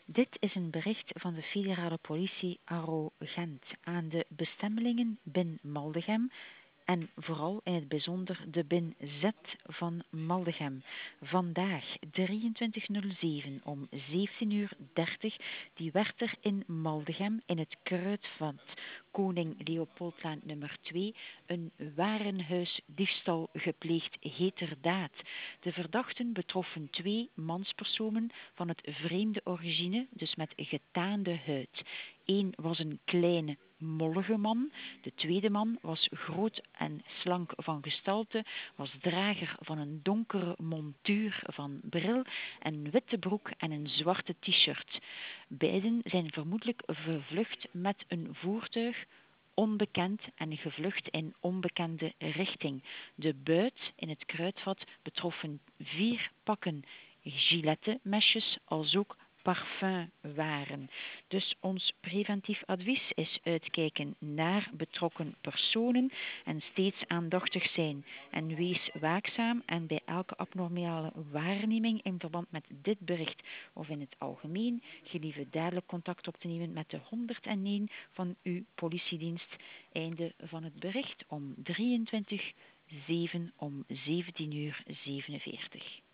Dit is een bericht van de federale politie Aro-Gent aan de bestemmelingen bin Maldegem en vooral in het bijzonder de bin Z van Maldegem. Vandaag 2307 om 17:30 die werd er in Maldegem in het Kruidvat Koning Leopoldlaan nummer 2 een warenhuisdiefstal gepleegd heterdaad. De verdachten betroffen 2 manspersonen van het vreemde origine, dus met getaande huid. Eén was een kleine, mollige man. De tweede man was groot en slank van gestalte, was drager van een donkere montuur van bril, een witte broek en een zwarte t-shirt. Beiden zijn vermoedelijk gevlucht met een voertuig onbekend en gevlucht in onbekende richting. De buit in het kruidvat betroffen 4 pakken gilettenmesjes als ook parfumwaren. Dus ons preventief advies is uitkijken naar betrokken personen en steeds aandachtig zijn. En wees waakzaam en bij elke abnormale waarneming in verband met dit bericht of in het algemeen, gelieve dadelijk contact op te nemen met de 101 van uw politiedienst. Einde van het bericht om 23:07 om 17:47.